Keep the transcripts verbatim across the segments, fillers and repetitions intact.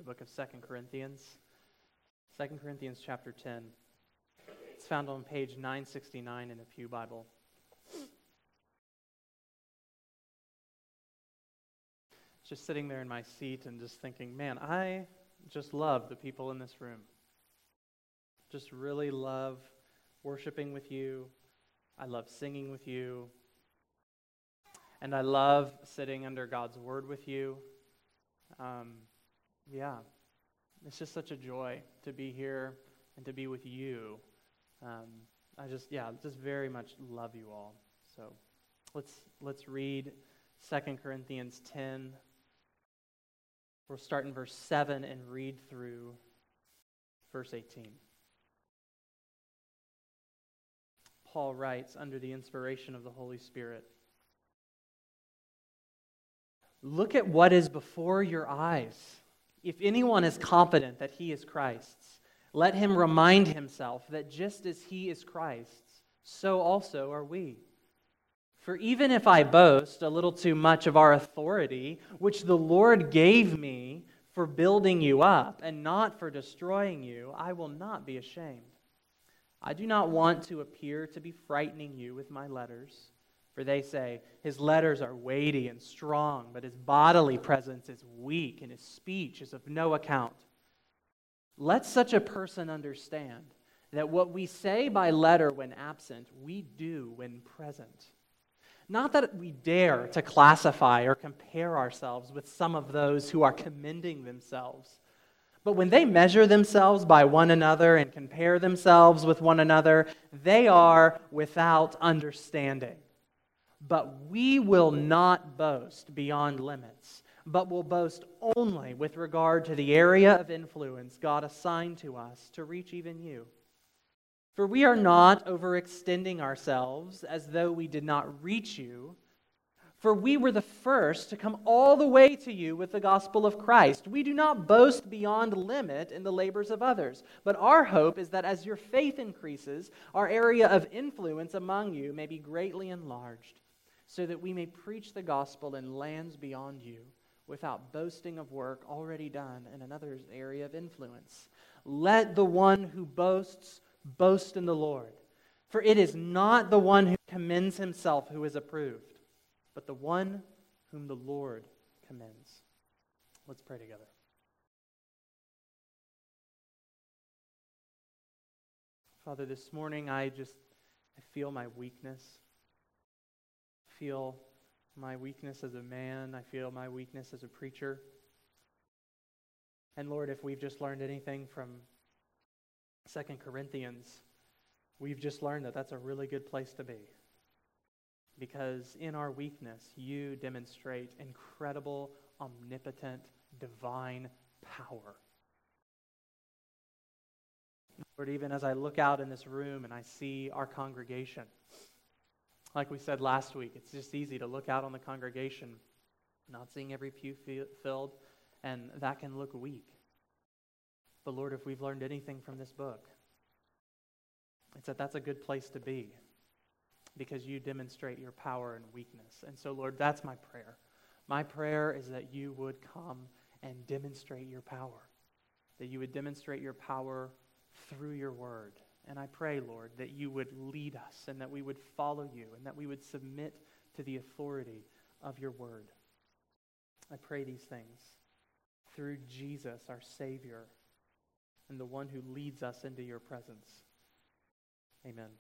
book of Second Corinthians. Second Corinthians chapter ten. It's found on page nine sixty-nine in the Pew Bible. Just sitting there in my seat and just thinking, man, I just love the people in this room. Just really love worshiping with you. I love singing with you. And I love sitting under God's Word with you. Um, yeah, it's just such a joy to be here and to be with you. Um, I just, yeah, just very much love you all. So let's let's read Second Corinthians ten. We'll start in verse seven and read through verse eighteen. Paul writes under the inspiration of the Holy Spirit, "Look at what is before your eyes. If anyone is confident that he is Christ's, let him remind himself that just as he is Christ's, so also are we. For even if I boast a little too much of our authority, which the Lord gave me for building you up and not for destroying you, I will not be ashamed. I do not want to appear to be frightening you with my letters, for they say, his letters are weighty and strong, but his bodily presence is weak and his speech is of no account. Let such a person understand that what we say by letter when absent, we do when present. Not that we dare to classify or compare ourselves with some of those who are commending themselves, but when they measure themselves by one another and compare themselves with one another, they are without understanding. But we will not boast beyond limits, but will boast only with regard to the area of influence God assigned to us to reach even you. For we are not overextending ourselves as though we did not reach you, for we were the first to come all the way to you with the gospel of Christ. We do not boast beyond limit in the labors of others, but our hope is that as your faith increases, our area of influence among you may be greatly enlarged, so that we may preach the gospel in lands beyond you, without boasting of work already done in another's area of influence. Let the one who boasts boast in the Lord, for it is not the one who commends himself who is approved, but the one whom the Lord commends." Let's pray together. Father, this morning I just I feel my weakness. I feel my weakness as a man. I feel my weakness as a preacher. And Lord, if we've just learned anything from Second Corinthians, we've just learned that that's a really good place to be. Because in our weakness, you demonstrate incredible, omnipotent, divine power. Lord, even as I look out in this room and I see our congregation, like we said last week, it's just easy to look out on the congregation, not seeing every pew filled, and that can look weak. But Lord, if we've learned anything from this book, it's that that's a good place to be, because you demonstrate your power and weakness. And so, Lord, that's my prayer. My prayer is that you would come and demonstrate your power, that you would demonstrate your power through your word. And I pray, Lord, that you would lead us and that we would follow you and that we would submit to the authority of your word. I pray these things through Jesus, our Savior, and the one who leads us into your presence. Amen.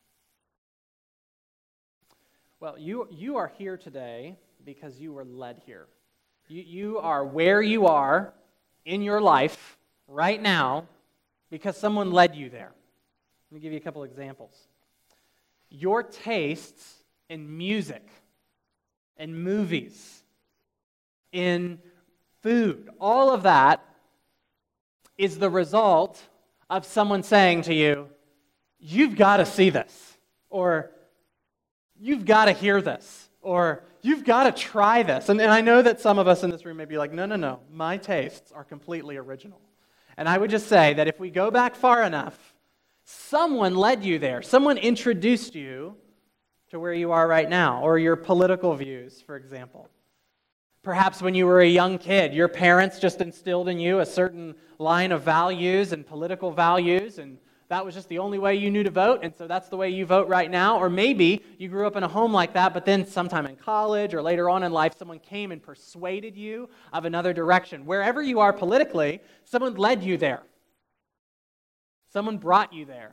Well, you you are here today because you were led here. You, you are where you are in your life right now because someone led you there. Let me give you a couple examples. Your tastes in music, in movies, in food, all of that is the result of someone saying to you, you've got to see this, or you've got to hear this, or you've got to try this. And, and I know that some of us in this room may be like, no, no, no, my tastes are completely original. And I would just say that if we go back far enough, someone led you there. Someone introduced you to where you are right now, or your political views, for example. Perhaps when you were a young kid, your parents just instilled in you a certain line of values and political values, and that was just the only way you knew to vote, and so that's the way you vote right now. Or maybe you grew up in a home like that, but then sometime in college or later on in life, someone came and persuaded you of another direction. Wherever you are politically, someone led you there. Someone brought you there.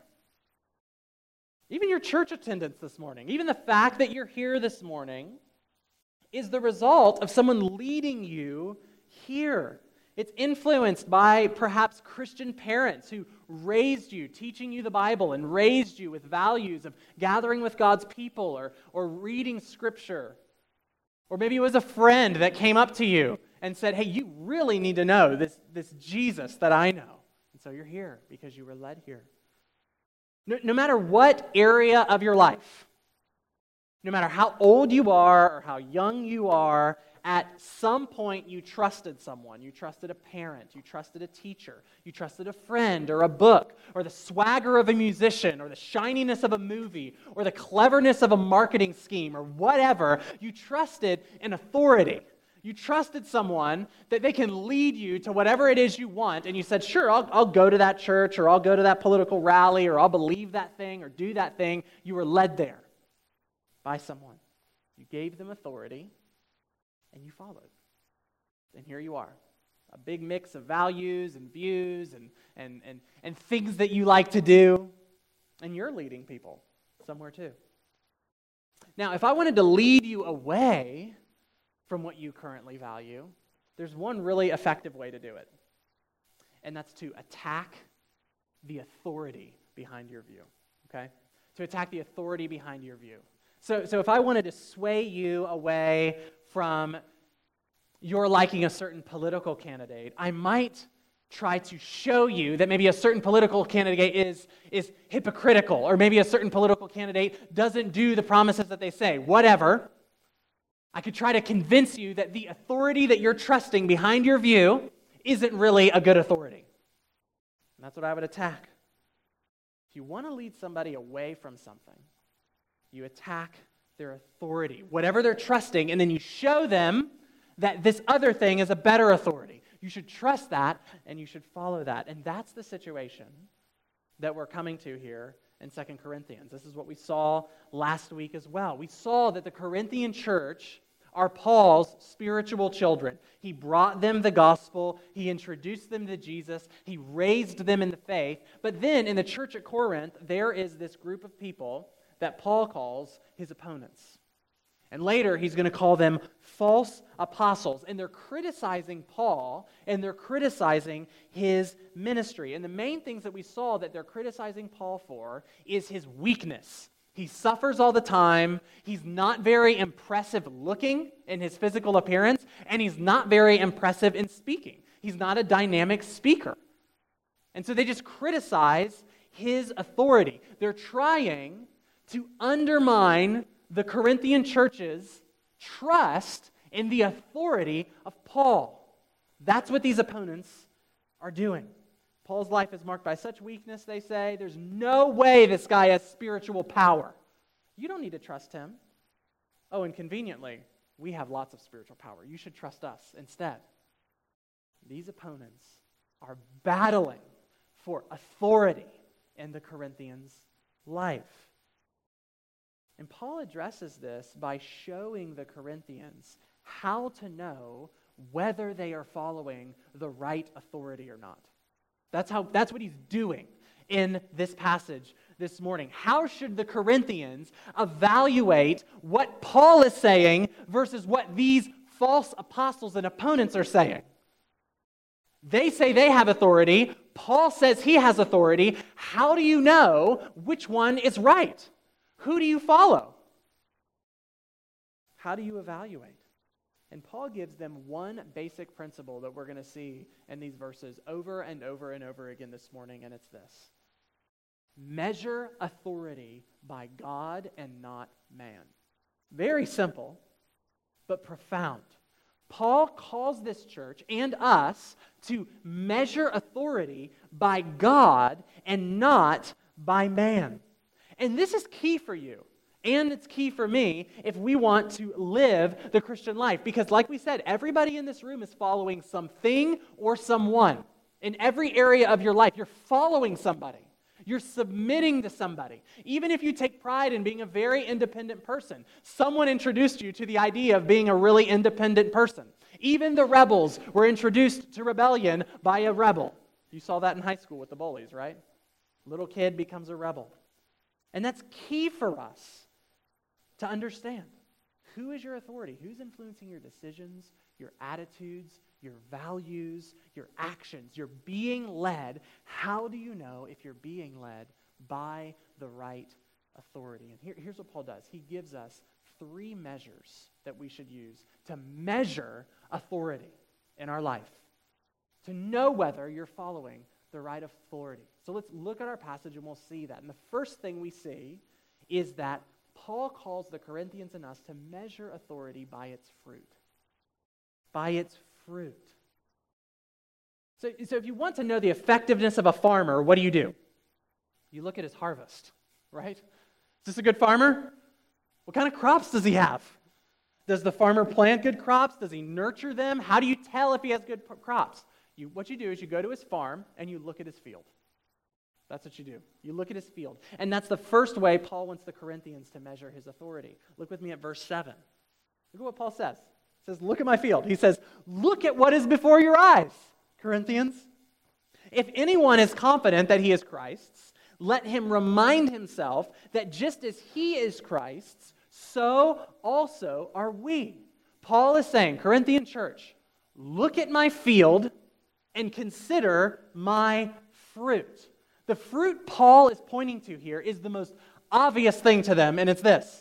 Even your church attendance this morning, even the fact that you're here this morning is the result of someone leading you here. It's influenced by perhaps Christian parents who raised you, teaching you the Bible, and raised you with values of gathering with God's people or, or reading Scripture. Or maybe it was a friend that came up to you and said, hey, you really need to know this, this Jesus that I know. And so you're here because you were led here. No, no matter what area of your life, no matter how old you are or how young you are, at some point you trusted someone. You trusted a parent. You trusted a teacher. You trusted a friend or a book or the swagger of a musician or the shininess of a movie or the cleverness of a marketing scheme or whatever. You trusted an authority. You trusted someone that they can lead you to whatever it is you want, and you said, sure, I'll, I'll go to that church or I'll go to that political rally or I'll believe that thing or do that thing. You were led there by someone. You gave them authority, and you followed. And here you are, a big mix of values and views and, and, and, and things that you like to do, and you're leading people somewhere too. Now, if I wanted to lead you away from what you currently value, there's one really effective way to do it, and that's to attack the authority behind your view, okay? To attack the authority behind your view. So, so if I wanted to sway you away from your liking a certain political candidate, I might try to show you that maybe a certain political candidate is, is hypocritical, or maybe a certain political candidate doesn't do the promises that they say. Whatever. I could try to convince you that the authority that you're trusting behind your view isn't really a good authority. And that's what I would attack. If you want to lead somebody away from something, you attack their authority, whatever they're trusting, and then you show them that this other thing is a better authority. You should trust that, and you should follow that. And that's the situation that we're coming to here in Second Corinthians. This is what we saw last week as well. We saw that the Corinthian church are Paul's spiritual children. He brought them the gospel. He introduced them to Jesus. He raised them in the faith. But then in the church at Corinth, there is this group of people that Paul calls his opponents. And later, he's going to call them false apostles. And they're criticizing Paul, and they're criticizing his ministry. And the main things that we saw that they're criticizing Paul for is his weakness. He suffers all the time. He's not very impressive looking in his physical appearance, and he's not very impressive in speaking. He's not a dynamic speaker. And so they just criticize his authority. They're trying to undermine the Corinthian church's trust in the authority of Paul. That's what these opponents are doing. Paul's life is marked by such weakness, they say. There's no way this guy has spiritual power. You don't need to trust him. Oh, and conveniently, we have lots of spiritual power. You should trust us instead. These opponents are battling for authority in the Corinthians' life. And Paul addresses this by showing the Corinthians how to know whether they are following the right authority or not. That's how. That's what he's doing in this passage this morning. How should the Corinthians evaluate what Paul is saying versus what these false apostles and opponents are saying? They say they have authority. Paul says he has authority. How do you know which one is right? Who do you follow? How do you evaluate? And Paul gives them one basic principle that we're going to see in these verses over and over and over again this morning, and it's this. Measure authority by God and not man. Very simple, but profound. Paul calls this church and us to measure authority by God and not by man. And this is key for you And it's key for me if we want to live the Christian life. Because like we said, everybody in this room is following something or someone. In every area of your life, you're following somebody. You're submitting to somebody. Even if you take pride in being a very independent person, someone introduced you to the idea of being a really independent person. Even the rebels were introduced to rebellion by a rebel. You saw that in high school with the bullies, right? Little kid becomes a rebel. And that's key for us to understand. Who is your authority? Who's influencing your decisions, your attitudes, your values, your actions? You're being led. How do you know if you're being led by the right authority? And here, here's what Paul does. He gives us three measures that we should use to measure authority in our life, to know whether you're following the right authority. So let's look at our passage and we'll see that. And the first thing we see is that Paul calls the Corinthians and us to measure authority by its fruit. By its fruit. So, so if you want to know the effectiveness of a farmer, what do you do? You look at his harvest, right? Is this a good farmer? What kind of crops does he have? Does the farmer plant good crops? Does he nurture them? How do you tell if he has good p- crops? You, what you do is you go to his farm and you look at his field. That's what you do. You look at his field. And that's the first way Paul wants the Corinthians to measure his authority. Look with me at verse seven. Look at what Paul says. He says, look at my field. He says, look at what is before your eyes, Corinthians. If anyone is confident that he is Christ's, let him remind himself that just as he is Christ's, so also are we. Paul is saying, Corinthian church, look at my field and consider my fruit. The fruit Paul is pointing to here is the most obvious thing to them, and it's this.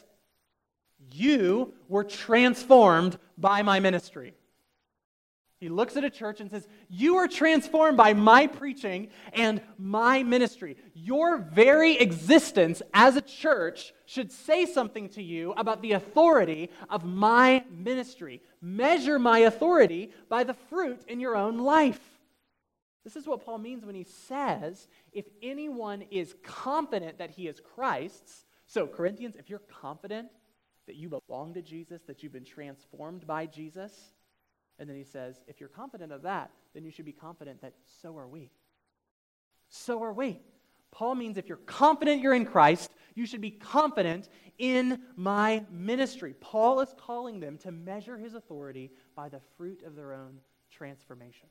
You were transformed by my ministry. He looks at a church and says, you are transformed by my preaching and my ministry. Your very existence as a church should say something to you about the authority of my ministry. Measure my authority by the fruit in your own life. This is what Paul means when he says, if anyone is confident that he is Christ's, so Corinthians, if you're confident that you belong to Jesus, that you've been transformed by Jesus, and then he says, if you're confident of that, then you should be confident that so are we. So are we. Paul means if you're confident you're in Christ, you should be confident in my ministry. Paul is calling them to measure his authority by the fruit of their own transformation.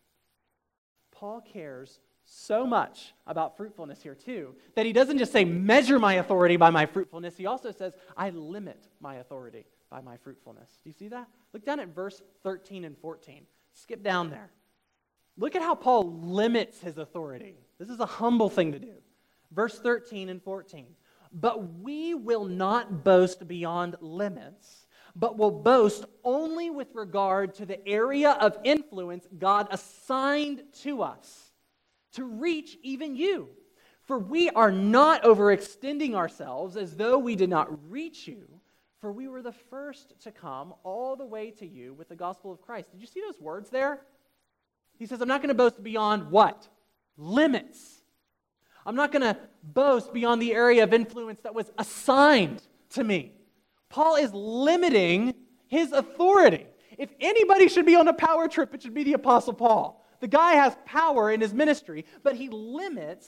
Paul cares so much about fruitfulness here too, that he doesn't just say, measure my authority by my fruitfulness. He also says, I limit my authority by my fruitfulness. Do you see that? Look down at verse thirteen and fourteen. Skip down there. Look at how Paul limits his authority. This is a humble thing to do. Verse thirteen and fourteen. But we will not boast beyond limits, but will boast only with regard to the area of influence God assigned to us to reach even you. For we are not overextending ourselves as though we did not reach you, for we were the first to come all the way to you with the gospel of Christ. Did you see those words there? He says, I'm not going to boast beyond what? Limits. I'm not going to boast beyond the area of influence that was assigned to me. Paul is limiting his authority. If anybody should be on a power trip, it should be the Apostle Paul. The guy has power in his ministry, but he limits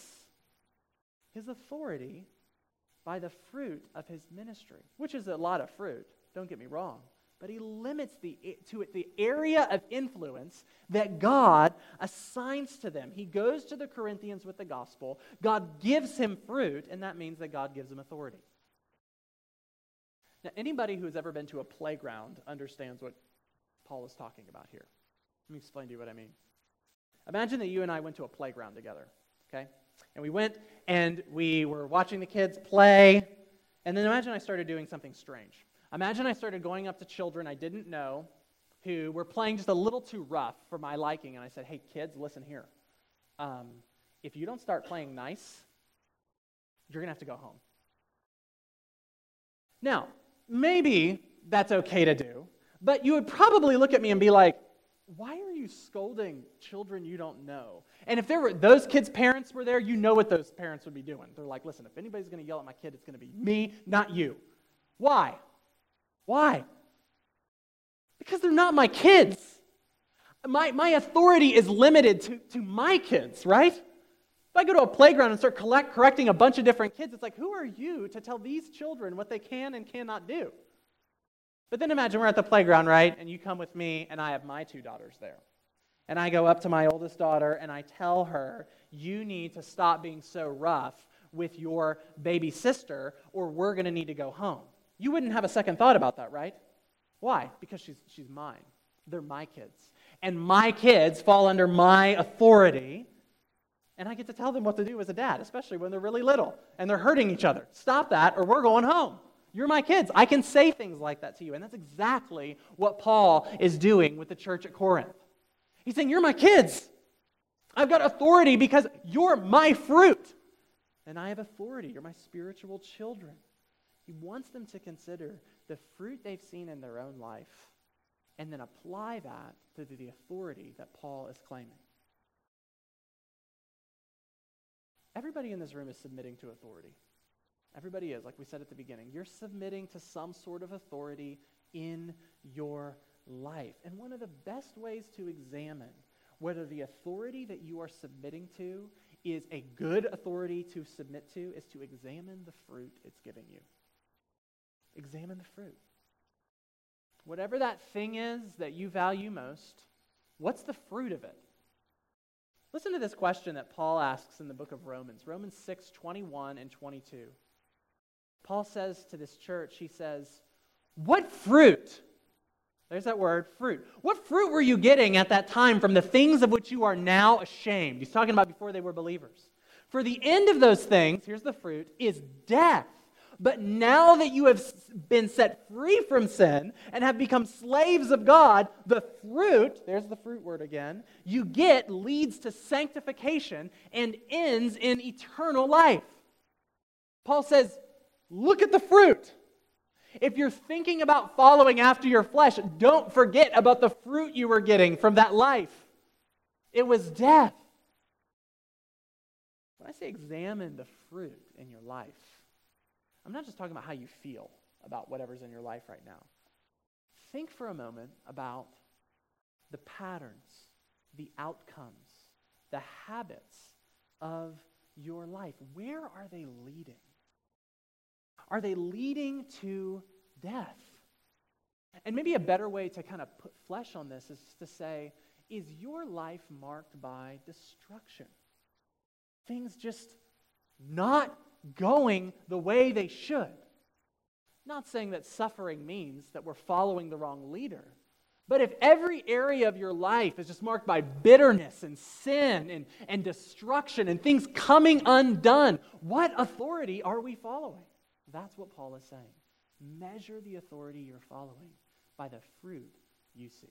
his authority by the fruit of his ministry, which is a lot of fruit, don't get me wrong. But he limits the, to it the area of influence that God assigns to them. He goes to the Corinthians with the gospel. God gives him fruit, and that means that God gives him authority. Now, anybody who has ever been to a playground understands what Paul is talking about here. Let me explain to you what I mean. Imagine that you and I went to a playground together, okay? And we went and we were watching the kids play, and then imagine I started doing something strange. Imagine I started going up to children I didn't know who were playing just a little too rough for my liking, and I said, hey, kids, listen here. Um, if you don't start playing nice, you're going to have to go home. Now, maybe that's okay to do, but you would probably look at me and be like, why are you scolding children you don't know? And if there were those kids' parents were there, you know what those parents would be doing. They're like, listen, if anybody's going to yell at my kid, it's going to be me, not you. Why? Why? Because they're not my kids. My, my authority is limited to, to my kids, right? If I go to a playground and start collect, correcting a bunch of different kids, it's like, who are you to tell these children what they can and cannot do? But then imagine we're at the playground, right? And you come with me, and I have my two daughters there. And I go up to my oldest daughter, and I tell her, you need to stop being so rough with your baby sister, or we're going to need to go home. You wouldn't have a second thought about that, right? Why? Because she's, she's mine. They're my kids. And my kids fall under my authority, and I get to tell them what to do as a dad, especially when they're really little, and they're hurting each other. Stop that, or we're going home. You're my kids. I can say things like that to you. And that's exactly what Paul is doing with the church at Corinth. He's saying, you're my kids. I've got authority because you're my fruit. And I have authority. You're my spiritual children. He wants them to consider the fruit they've seen in their own life and then apply that to the authority that Paul is claiming. Everybody in this room is submitting to authority. Everybody is, like we said at the beginning. You're submitting to some sort of authority in your life. And one of the best ways to examine whether the authority that you are submitting to is a good authority to submit to is to examine the fruit it's giving you. Examine the fruit. Whatever that thing is that you value most, what's the fruit of it? Listen to this question that Paul asks in the book of Romans, Romans six, twenty-one and twenty-two. Paul says to this church, he says, what fruit? There's that word, fruit. What fruit were you getting at that time from the things of which you are now ashamed? He's talking about before they were believers. For the end of those things, here's the fruit, is death. But now that you have been set free from sin and have become slaves of God, the fruit, there's the fruit word again, you get leads to sanctification and ends in eternal life. Paul says, look at the fruit. If you're thinking about following after your flesh, don't forget about the fruit you were getting from that life. It was death. When I say examine the fruit in your life, I'm not just talking about how you feel about whatever's in your life right now. Think for a moment about the patterns, the outcomes, the habits of your life. Where are they leading? Are they leading to death? And maybe a better way to kind of put flesh on this is to say, is your life marked by destruction? Things just not going the way they should. Not saying that suffering means that we're following the wrong leader. But if every area of your life is just marked by bitterness and sin and, and destruction and things coming undone, what authority are we following? That's what Paul is saying. Measure the authority you're following by the fruit you see.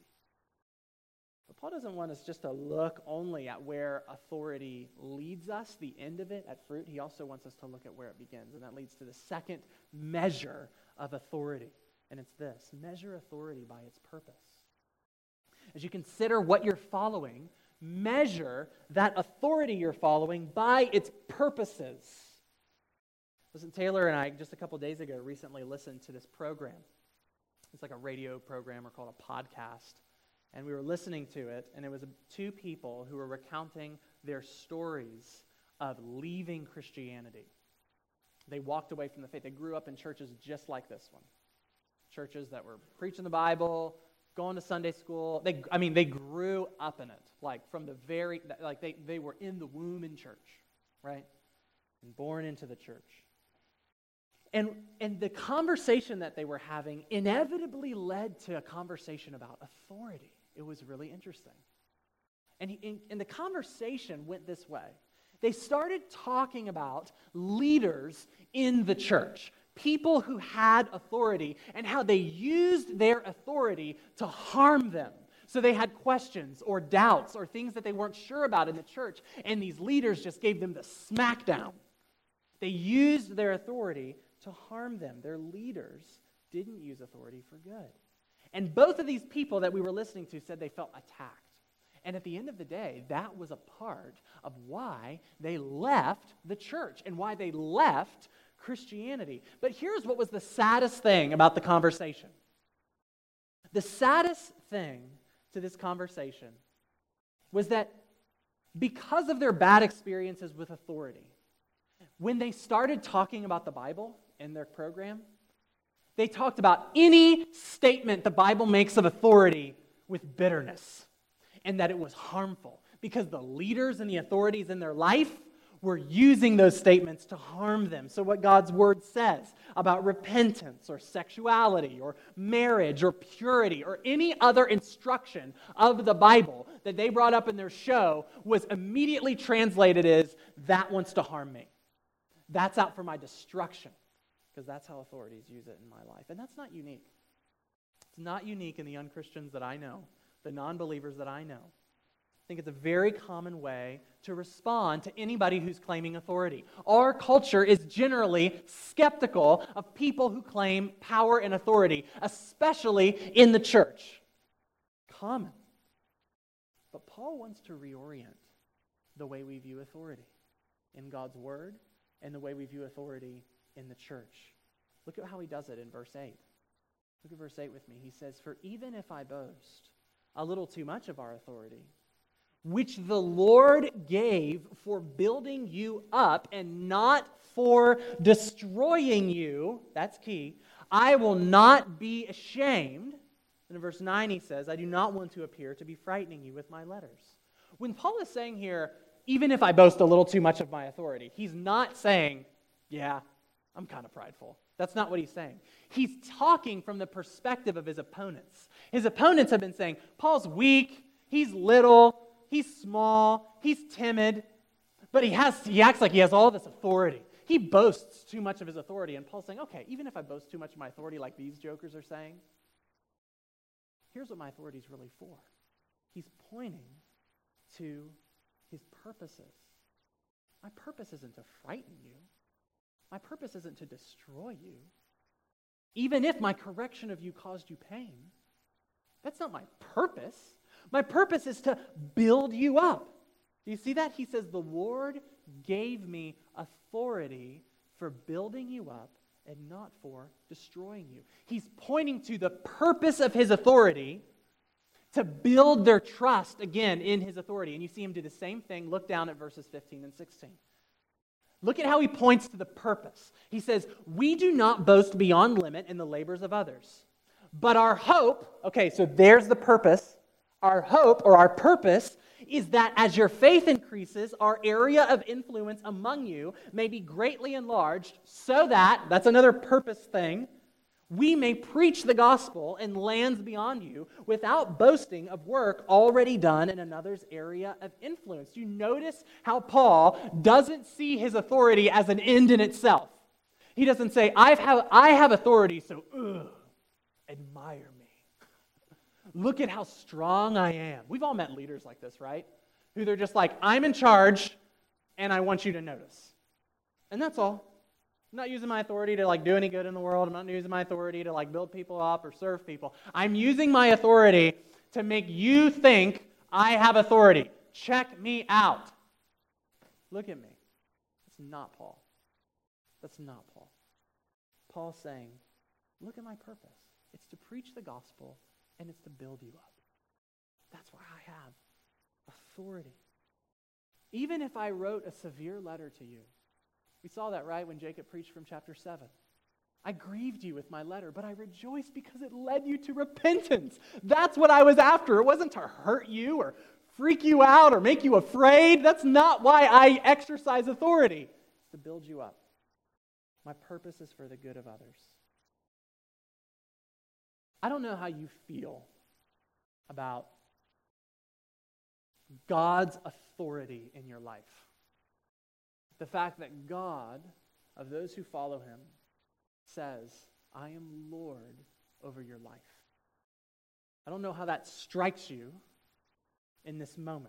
But Paul doesn't want us just to look only at where authority leads us, the end of it, at fruit. He also wants us to look at where it begins. And that leads to the second measure of authority. And it's this: measure authority by its purpose. As you consider what you're following, measure that authority you're following by its purposes. Listen, Taylor and I, just a couple days ago, recently listened to this program. It's like a radio program or called a podcast. And we were listening to it, and it was two people who were recounting their stories of leaving Christianity. They walked away from the faith. They grew up in churches just like this one. Churches that were preaching the Bible, going to Sunday school. They, I mean, they grew up in it, like from the very, like they, they were in the womb in church, right? And born into the church. And, and the conversation that they were having inevitably led to a conversation about authority. It was really interesting. And, he, and, and the conversation went this way. They started talking about leaders in the church, people who had authority, and how they used their authority to harm them. So they had questions or doubts or things that they weren't sure about in the church, and these leaders just gave them the smackdown. They used their authority to harm them. Their leaders didn't use authority for good. And both of these people that we were listening to said they felt attacked. And at the end of the day, that was a part of why they left the church and why they left Christianity. But here's what was the saddest thing about the conversation. The saddest thing to this conversation was that because of their bad experiences with authority, when they started talking about the Bible in their program, they talked about any statement the Bible makes of authority with bitterness, and that it was harmful because the leaders and the authorities in their life were using those statements to harm them. So what God's word says about repentance or sexuality or marriage or purity or any other instruction of the Bible that they brought up in their show was immediately translated as, that wants to harm me. That's out for my destruction. Because that's how authorities use it in my life. And that's not unique. It's not unique in the unchristians that I know, the non-believers that I know. I think it's a very common way to respond to anybody who's claiming authority. Our culture is generally skeptical of people who claim power and authority, especially in the church. Common. But Paul wants to reorient the way we view authority in God's word and the way we view authority in the church. Look at how he does it in verse eight. Look at verse eight with me. He says, "For even if I boast a little too much of our authority, which the Lord gave for building you up and not for destroying you," that's key, "I will not be ashamed." And in verse nine he says, "I do not want to appear to be frightening you with my letters." When Paul is saying here, even if I boast a little too much of my authority, he's not saying, yeah, I'm kind of prideful. That's not what he's saying. He's talking from the perspective of his opponents. His opponents have been saying, Paul's weak, he's little, he's small, he's timid, but he has he acts like he has all this authority. He boasts too much of his authority, and Paul's saying, okay, even if I boast too much of my authority like these jokers are saying, here's what my authority is really for. He's pointing to his purposes. My purpose isn't to frighten you. My purpose isn't to destroy you. Even if my correction of you caused you pain, that's not my purpose. My purpose is to build you up. Do you see that? He says, the Lord gave me authority for building you up and not for destroying you. He's pointing to the purpose of his authority to build their trust, again, in his authority. And you see him do the same thing. Look down at verses fifteen and sixteen. Look at how he points to the purpose. He says, we do not boast beyond limit in the labors of others. But our hope, okay, so there's the purpose. Our hope or our purpose is that as your faith increases, our area of influence among you may be greatly enlarged so that, that's another purpose thing, we may preach the gospel in lands beyond you without boasting of work already done in another's area of influence. You notice how Paul doesn't see his authority as an end in itself. He doesn't say, I've have, I have authority, so ugh, admire me. Look at how strong I am. We've all met leaders like this, right? Who they're just like, I'm in charge, and I want you to notice. And that's all. I'm not using my authority to like do any good in the world. I'm not using my authority to like build people up or serve people. I'm using my authority to make you think I have authority. Check me out. Look at me. That's not Paul. That's not Paul. Paul's saying, look at my purpose. It's to preach the gospel and it's to build you up. That's why I have authority. Even if I wrote a severe letter to you, we saw that, right, when Jacob preached from chapter seven. I grieved you with my letter, but I rejoiced because it led you to repentance. That's what I was after. It wasn't to hurt you or freak you out or make you afraid. That's not why I exercise authority. It's to build you up. My purpose is for the good of others. I don't know how you feel about God's authority in your life. The fact that God, of those who follow him, says, I am Lord over your life. I don't know how that strikes you in this moment.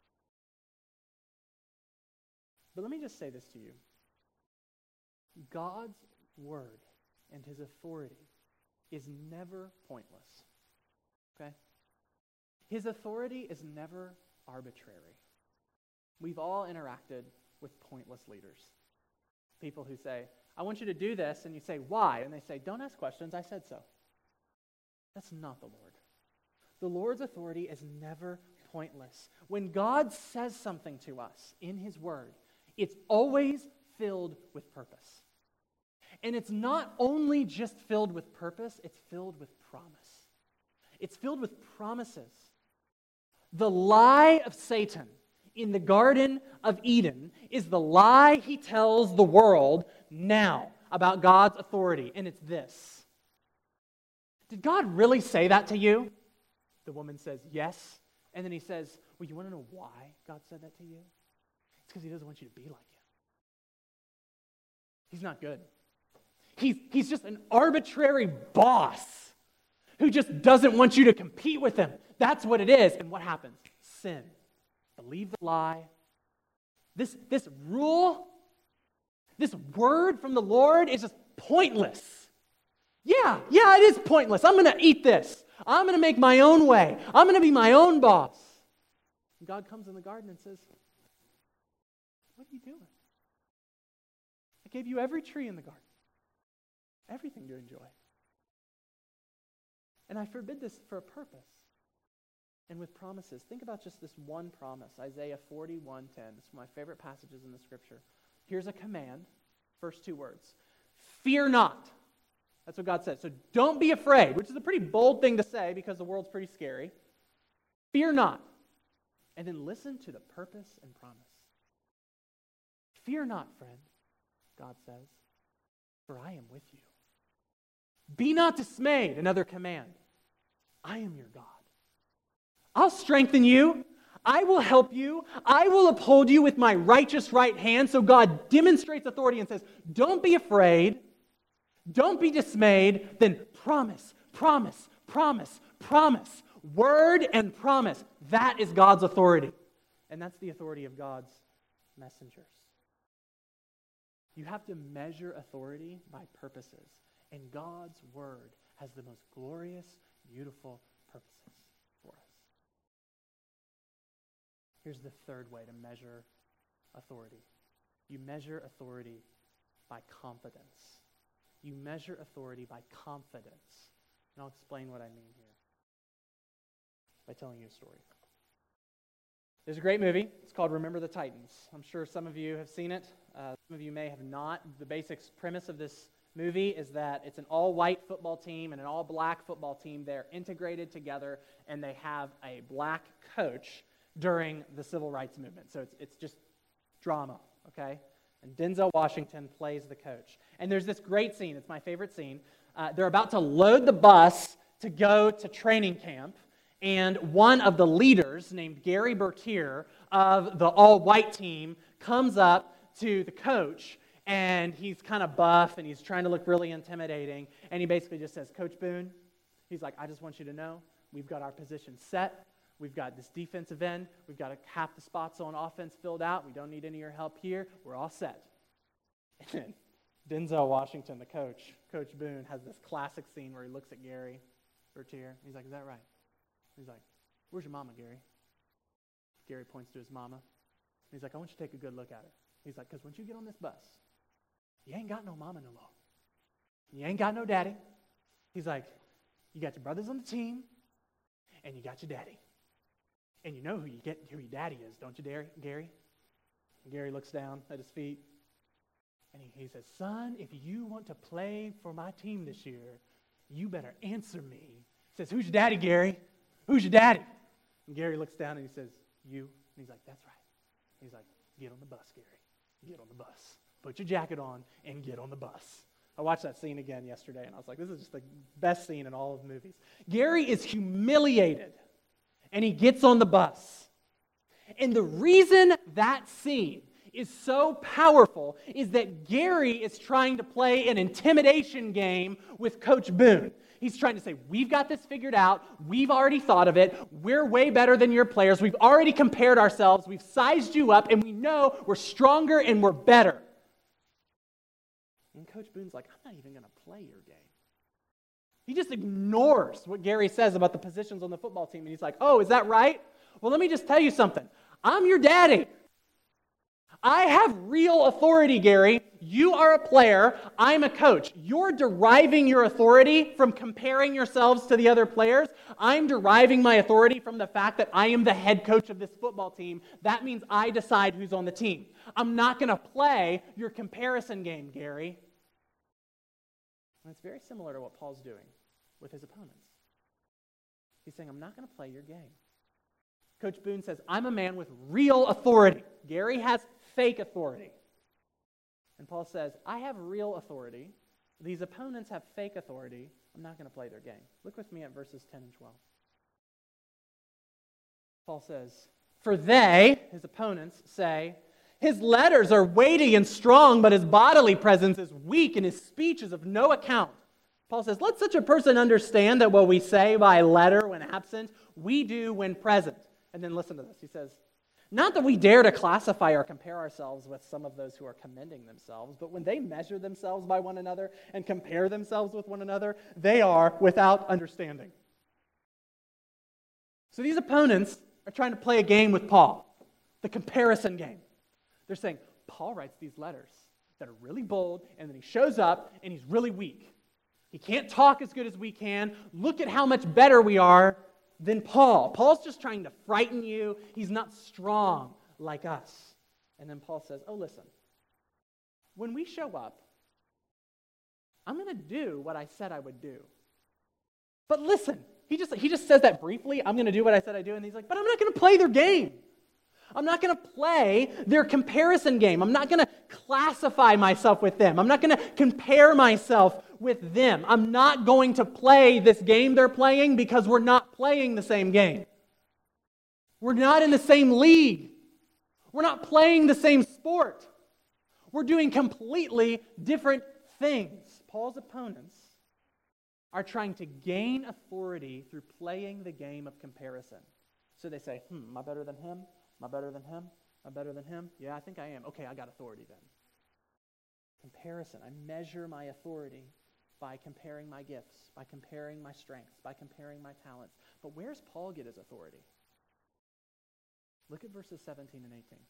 But let me just say this to you. God's word and his authority is never pointless. Okay? His authority is never arbitrary. We've all interacted with pointless leaders. people who say, I want you to do this, and you say, why? And they say, don't ask questions, I said so. That's not the Lord. The Lord's authority is never pointless. When God says something to us in His Word, it's always filled with purpose. And it's not only just filled with purpose, it's filled with promise. It's filled with promises. The lie of Satan in the Garden of Eden is the lie he tells the world now about God's authority, and it's this. Did God really say that to you? The woman says, yes. And then he says, well, you want to know why God said that to you? It's because He doesn't want you to be like Him. He's not good. He's, he's just an arbitrary boss who just doesn't want you to compete with Him. That's what it is. And what happens? Sin. Believe the lie. This, this rule, this word from the Lord is just pointless. Yeah, yeah, it is pointless. I'm going to eat this. I'm going to make my own way. I'm going to be my own boss. And God comes in the garden and says, what are you doing? I gave you every tree in the garden. Everything to enjoy. And I forbid this for a purpose. And with promises. Think about just this one promise. Isaiah forty-one ten. This is one of my favorite passages in the Scripture. Here's a command. First two words. Fear not. That's what God says. So don't be afraid, which is a pretty bold thing to say because the world's pretty scary. Fear not. And then listen to the purpose and promise. Fear not, friend, God says, for I am with you. Be not dismayed, another command. I am your God. I'll strengthen you. I will help you. I will uphold you with my righteous right hand. So God demonstrates authority and says, don't be afraid. Don't be dismayed. Then promise, promise, promise, promise. Word and promise. That is God's authority. And that's the authority of God's messengers. You have to measure authority by purposes. And God's word has the most glorious, beautiful purposes for us. Here's the third way to measure authority. You measure authority by confidence. You measure authority by confidence. And I'll explain what I mean here by telling you a story. There's a great movie. It's called Remember the Titans. I'm sure some of you have seen it. Uh, some of you may have not. The basic premise of this movie is that it's an all-white football team and an all-black football team. They're integrated together, and they have a black coach during the civil rights movement. So it's it's just drama, okay? And Denzel Washington plays the coach. And there's this great scene. It's my favorite scene. Uh, they're about to load the bus to go to training camp, and one of the leaders, named Gary Bertier, of the all-white team, comes up to the coach, and he's kind of buff, and he's trying to look really intimidating, and he basically just says, Coach Boone, he's like, I just want you to know, we've got our position set. We've got this defensive end. We've got a, half the spots on offense filled out. We don't need any of your help here. We're all set. And then Denzel Washington, the coach, Coach Boone, has this classic scene where he looks at Gary Bertier. He's like, is that right? He's like, where's your mama, Gary? Gary points to his mama. He's like, I want you to take a good look at her. He's like, because once you get on this bus, you ain't got no mama no more. You ain't got no daddy. He's like, you got your brothers on the team, and you got your daddy. And you know who you get, who your daddy is, don't you, Gary? And Gary looks down at his feet, and he, he says, son, if you want to play for my team this year, you better answer me. He says, who's your daddy, Gary? Who's your daddy? And Gary looks down, and he says, you. And he's like, that's right. He's like, get on the bus, Gary. Get on the bus. Put your jacket on and get on the bus. I watched that scene again yesterday, and I was like, this is just the best scene in all of movies. Gary is humiliated. And he gets on the bus. And the reason that scene is so powerful is that Gary is trying to play an intimidation game with Coach Boone. He's trying to say, we've got this figured out. We've already thought of it. We're way better than your players. We've already compared ourselves. We've sized you up, and we know we're stronger and we're better. And Coach Boone's like, I'm not even going to play your game. He just ignores what Gary says about the positions on the football team. And he's like, oh, is that right? Well, let me just tell you something. I'm your daddy. I have real authority, Gary. You are a player. I'm a coach. You're deriving your authority from comparing yourselves to the other players. I'm deriving my authority from the fact that I am the head coach of this football team. That means I decide who's on the team. I'm not going to play your comparison game, Gary. And it's very similar to what Paul's doing with his opponents. He's saying, I'm not going to play your game. Coach Boone says, I'm a man with real authority. Gary has fake authority. And Paul says, I have real authority. These opponents have fake authority. I'm not going to play their game. Look with me at verses ten and twelve. Paul says, for they, his opponents, say, his letters are weighty and strong, but his bodily presence is weak and his speech is of no account. Paul says, let such a person understand that what we say by letter when absent, we do when present. And then listen to this. He says, not that we dare to classify or compare ourselves with some of those who are commending themselves, but when they measure themselves by one another and compare themselves with one another, they are without understanding. So these opponents are trying to play a game with Paul, the comparison game. They're saying, Paul writes these letters that are really bold, and then he shows up, and he's really weak. He can't talk as good as we can. Look at how much better we are than Paul. Paul's just trying to frighten you. He's not strong like us. And then Paul says, oh, listen, when we show up, I'm going to do what I said I would do. But listen, he just, he just says that briefly, I'm going to do what I said I do, and he's like, but I'm not going to play their game. I'm not going to play their comparison game. I'm not going to classify myself with them. I'm not going to compare myself with them. I'm not going to play this game they're playing because we're not playing the same game. We're not in the same league. We're not playing the same sport. We're doing completely different things. Paul's opponents are trying to gain authority through playing the game of comparison. So they say, hmm, am I better than him? Am I better than him? Am I better than him? Yeah, I think I am. Okay, I got authority then. Comparison. I measure my authority by comparing my gifts, by comparing my strengths, by comparing my talents. But where does Paul get his authority? Look at verses seventeen and eighteen.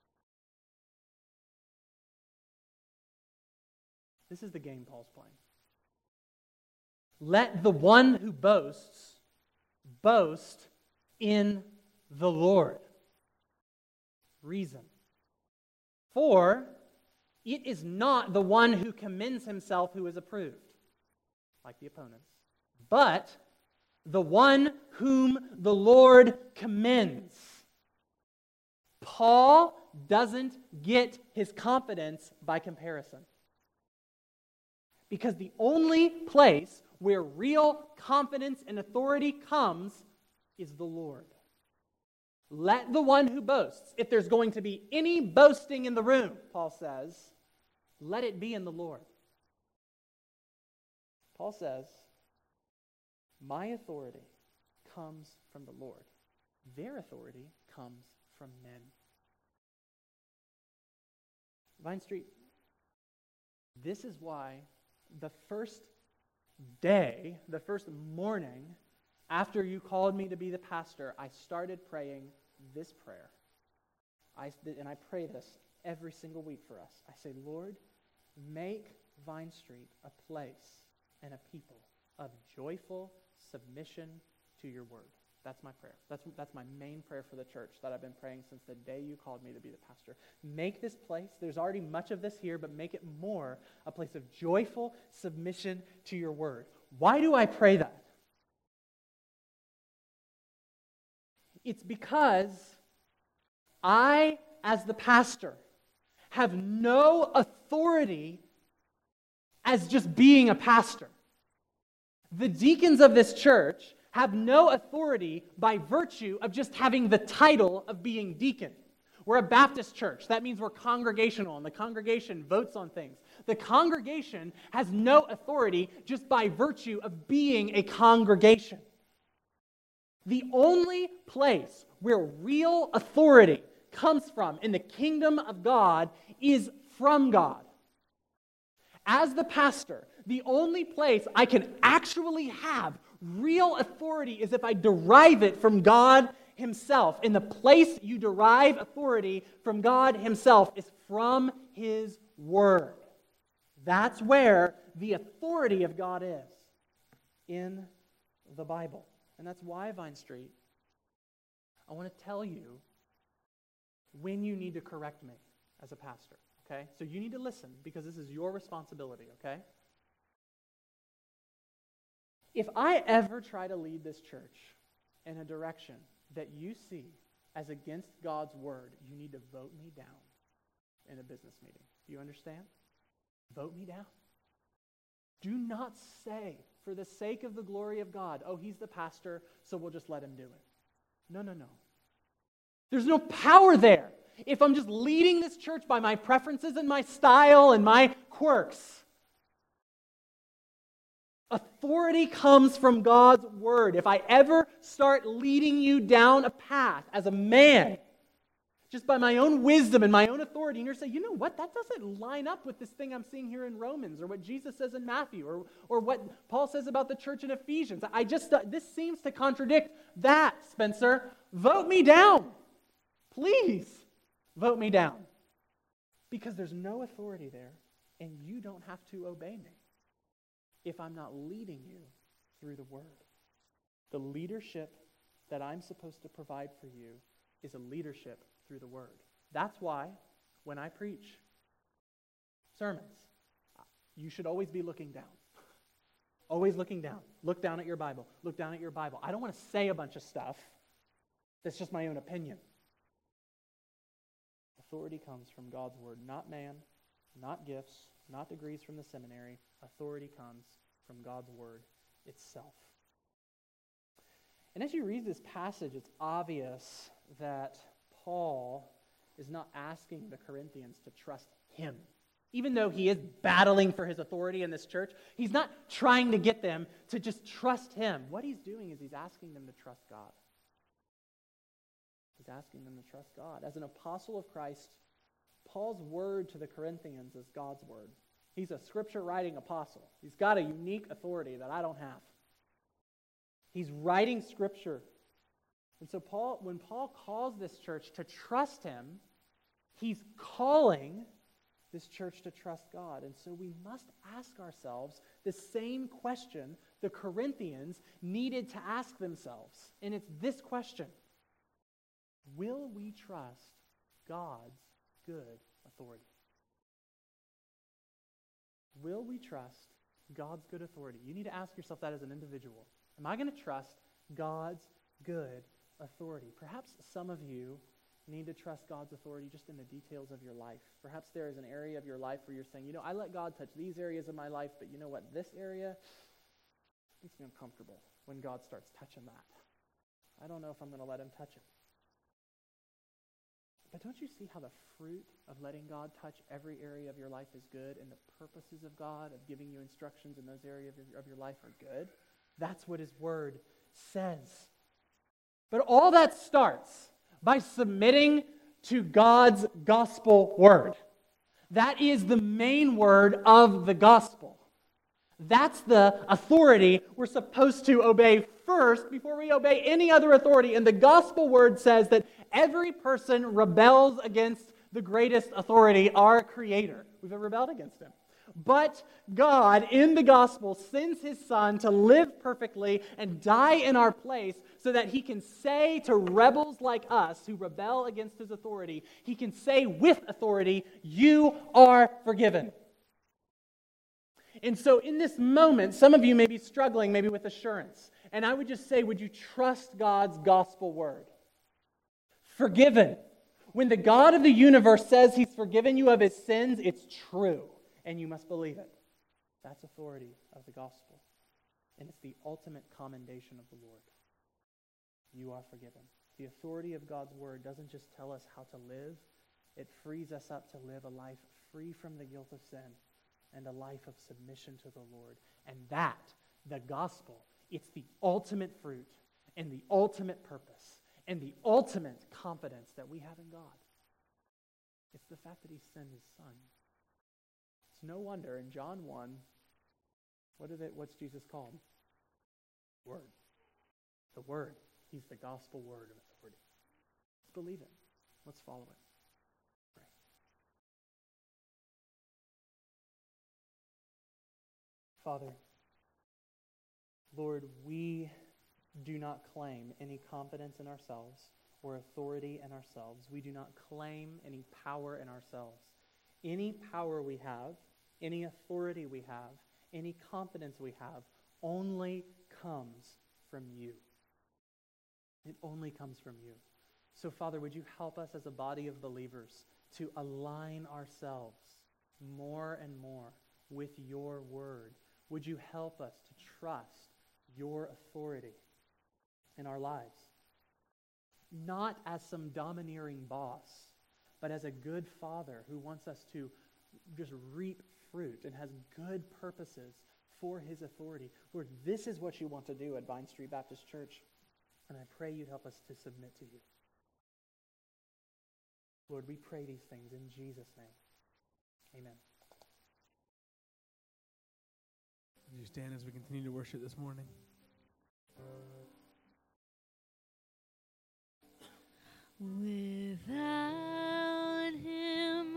This is the game Paul's playing. Let the one who boasts boast in the Lord. Reason. For it is not the one who commends himself who is approved, like the opponents, but the one whom the Lord commends. Paul doesn't get his confidence by comparison. Because the only place where real confidence and authority comes is the Lord. Let the one who boasts, if there's going to be any boasting in the room, Paul says, let it be in the Lord. Paul says, my authority comes from the Lord. Their authority comes from men. Vine Street, this is why the first day, the first morning after you called me to be the pastor, I started praying this prayer. I, and I pray this every single week for us. I say, Lord, make Vine Street a place and a people of joyful submission to your word. That's my prayer. That's, that's my main prayer for the church that I've been praying since the day you called me to be the pastor. Make this place, there's already much of this here, but make it more a place of joyful submission to your word. Why do I pray that? It's because I, as the pastor, have no authority as just being a pastor. The deacons of this church have no authority by virtue of just having the title of being deacon. We're a Baptist church. That means we're congregational, and the congregation votes on things. The congregation has no authority just by virtue of being a congregation. The only place where real authority comes from in the kingdom of God is from God. As the pastor, the only place I can actually have real authority is if I derive it from God himself. And the place you derive authority from God himself is from his word. That's where the authority of God is, in the Bible. And that's why, Vine Street, I want to tell you when you need to correct me as a pastor, okay? So you need to listen, because this is your responsibility, okay? If I ever try to lead this church in a direction that you see as against God's word, you need to vote me down in a business meeting. Do you understand? Vote me down. Do not say, for the sake of the glory of God, oh, he's the pastor, so we'll just let him do it. No, no, no. There's no power there if I'm just leading this church by my preferences and my style and my quirks. Authority comes from God's word. If I ever start leading you down a path as a man, just by my own wisdom and my own authority, and you're saying, you know what, that doesn't line up with this thing I'm seeing here in Romans, or what Jesus says in Matthew, or, or what Paul says about the church in Ephesians. I just, uh, this seems to contradict that, Spencer. Vote me down. Please, vote me down. Because there's no authority there, and you don't have to obey me if I'm not leading you through the word. The leadership that I'm supposed to provide for you is a leadership through the word. That's why when I preach sermons, you should always be looking down. Always looking down. Look down at your Bible. Look down at your Bible. I don't want to say a bunch of stuff that's just my own opinion. Authority comes from God's word, not man, not gifts, not degrees from the seminary. Authority comes from God's word itself. And as you read this passage, it's obvious that Paul is not asking the Corinthians to trust him. Even though he is battling for his authority in this church, he's not trying to get them to just trust him. What he's doing is he's asking them to trust God. He's asking them to trust God. As an apostle of Christ, Paul's word to the Corinthians is God's word. He's a scripture-writing apostle. He's got a unique authority that I don't have. He's writing scripture. And so Paul, when Paul calls this church to trust him, he's calling this church to trust God. And so we must ask ourselves the same question the Corinthians needed to ask themselves. And it's this question: will we trust God's good authority? Will we trust God's good authority? You need to ask yourself that as an individual. Am I going to trust God's good authority? Perhaps some of you need to trust God's authority just in the details of your life. Perhaps there is an area of your life where you're saying, you know, I let God touch these areas of my life, but you know what? This area makes me uncomfortable when God starts touching that. I don't know if I'm going to let him touch it. But don't you see how the fruit of letting God touch every area of your life is good, and the purposes of God of giving you instructions in those areas of your, of your life are good? That's what his word says. But all that starts by submitting to God's gospel word. That is the main word of the gospel. That's the authority we're supposed to obey first before we obey any other authority. And the gospel word says that every person rebels against the greatest authority, our Creator. We've rebelled against him. But God, in the gospel, sends his Son to live perfectly and die in our place so that he can say to rebels like us who rebel against his authority, he can say with authority, you are forgiven. And so in this moment, some of you may be struggling maybe with assurance. And I would just say, would you trust God's gospel word? Forgiven. When the God of the universe says he's forgiven you of his sins, it's true. And you must believe it. That's authority of the gospel. And it's the ultimate commendation of the Lord. You are forgiven. The authority of God's word doesn't just tell us how to live. It frees us up to live a life free from the guilt of sin and a life of submission to the Lord. And that, the gospel, it's the ultimate fruit and the ultimate purpose and the ultimate confidence that we have in God. It's the fact that he sent his Son. It's no wonder in John one, what is it, what's Jesus called? Word. The Word. He's the gospel word of authority. Let's believe it. Let's follow it. Pray. Father, Lord, we do not claim any confidence in ourselves or authority in ourselves. We do not claim any power in ourselves. Any power we have, any authority we have, any confidence we have only comes from you. It only comes from you. So, Father, would you help us as a body of believers to align ourselves more and more with your word? Would you help us to trust your authority in our lives? Not as some domineering boss, but as a good father who wants us to just reap fruit and has good purposes for his authority. Lord, this is what you want to do at Vine Street Baptist Church, and I pray you'd help us to submit to you. Lord, we pray these things in Jesus' name. Amen. Would you stand as we continue to worship this morning? Without